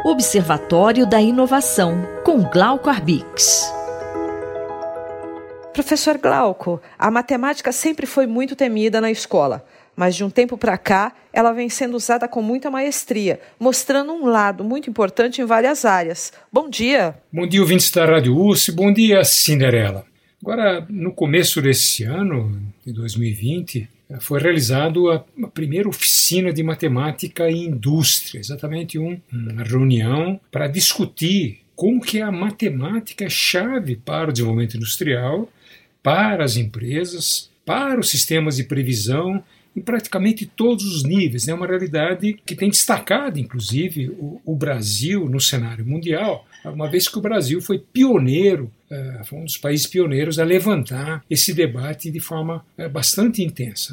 Observatório da Inovação, com Glauco Arbix. Professor Glauco, a matemática sempre foi muito temida na escola, mas de um tempo para cá ela vem sendo usada com muita maestria, mostrando um lado muito importante em várias áreas. Bom dia. Bom dia, ouvintes da Rádio USP. Bom dia, Cinderela. Agora, no começo desse ano, de 2020, foi realizada a primeira oficina de matemática em indústria, exatamente uma reunião para discutir como que a matemática é chave para o desenvolvimento industrial, para as empresas, para os sistemas de previsão, em praticamente todos os níveis. É uma realidade que tem destacado, inclusive, o Brasil no cenário mundial, uma vez que o Brasil foi pioneiro, foi um dos países pioneiros a levantar esse debate de forma bastante intensa.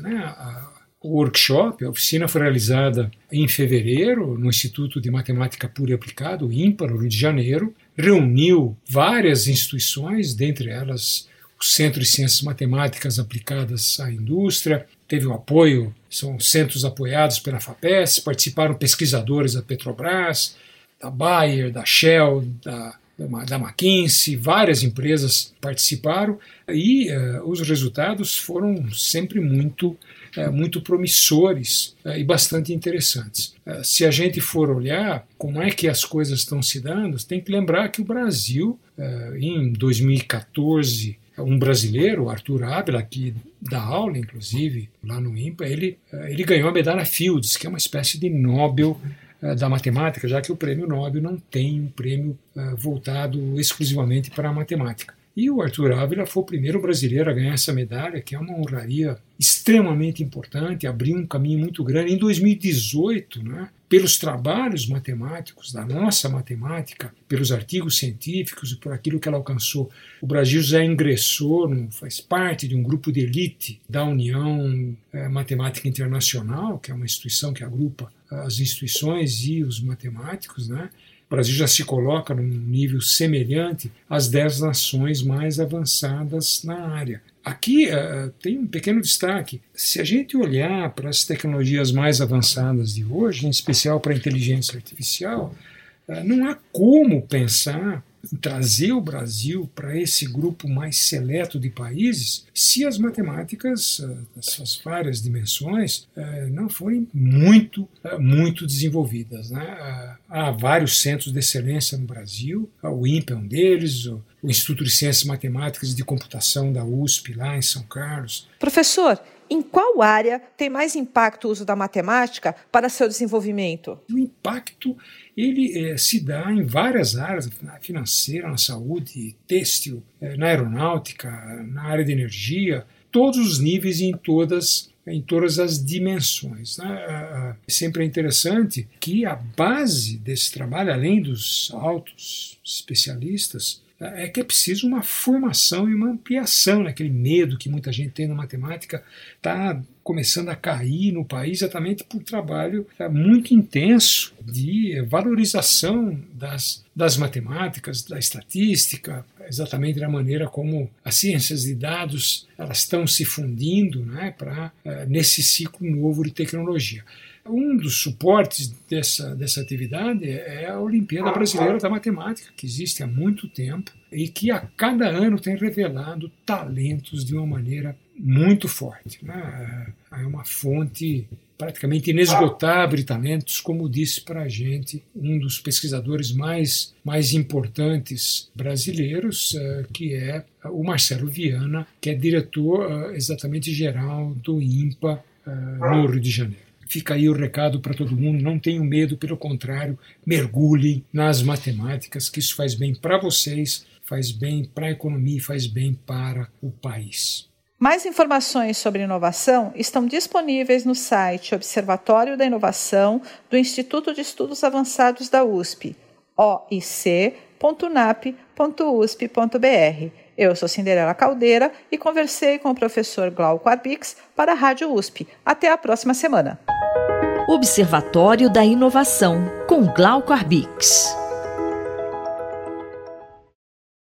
O workshop, a oficina foi realizada em fevereiro no Instituto de Matemática Pura e Aplicada, o INPA, no Rio de Janeiro, reuniu várias instituições, dentre elas o Centro de Ciências Matemáticas Aplicadas à Indústria, teve o apoio, são centros apoiados pela FAPESP, participaram pesquisadores da Petrobras, da Bayer, da Shell, da McKinsey, várias empresas participaram e os resultados foram sempre muito promissores e bastante interessantes. Se a gente for olhar como é que as coisas estão se dando, tem que lembrar que o Brasil, em 2014, um brasileiro, Arthur Ávila, que dá aula, inclusive, lá no INPA, ele ganhou a medalha Fields, que é uma espécie de Nobel da matemática, já que o prêmio Nobel não tem um prêmio voltado exclusivamente para a matemática. E o Arthur Ávila foi o primeiro brasileiro a ganhar essa medalha, que é uma honraria extremamente importante, abriu um caminho muito grande. Em 2018, pelos trabalhos matemáticos da nossa matemática, pelos artigos científicos e por aquilo que ela alcançou, o Brasil já ingressou, faz parte de um grupo de elite da União Matemática Internacional, que é uma instituição que agrupa as instituições e os matemáticos, O Brasil já se coloca num nível semelhante às 10 nações mais avançadas na área. Aqui tem um pequeno destaque. Se a gente olhar para as tecnologias mais avançadas de hoje, em especial para a inteligência artificial, não há como pensar em trazer o Brasil para esse grupo mais seleto de países se as matemáticas, das suas várias dimensões, não forem muito desenvolvidas. Há vários centros de excelência no Brasil, o INPA é um deles, o Instituto de Ciências Matemáticas e de Computação da USP, lá em São Carlos. Professor, em qual área tem mais impacto o uso da matemática para seu desenvolvimento? O impacto ele se dá em várias áreas, na financeira, na saúde, têxtil, na aeronáutica, na área de energia, todos os níveis e em todas as dimensões. Sempre é interessante que a base desse trabalho, além dos altos especialistas, é que é preciso uma formação e uma ampliação, aquele medo que muita gente tem na matemática está começando a cair no país exatamente por trabalho muito intenso de valorização das matemáticas, da estatística, exatamente da maneira como as ciências de dados elas estão se fundindo nesse ciclo novo de tecnologia. Um dos suportes dessa atividade é a Olimpíada Brasileira da Matemática, que existe há muito tempo e que a cada ano tem revelado talentos de uma maneira muito forte. É uma fonte praticamente inesgotável de talentos, como disse para a gente um dos pesquisadores mais importantes brasileiros, que é o Marcelo Viana, que é diretor exatamente geral do INPA no Rio de Janeiro. Fica aí o recado para todo mundo, não tenham medo, pelo contrário, mergulhem nas matemáticas, que isso faz bem para vocês, faz bem para a economia e faz bem para o país. Mais informações sobre inovação estão disponíveis no site Observatório da Inovação do Instituto de Estudos Avançados da USP, oic.unap.usp.br. Eu sou Cinderela Caldeira e conversei com o professor Glauco Arbix para a Rádio USP. Até a próxima semana. Observatório da Inovação, com Glauco Arbix.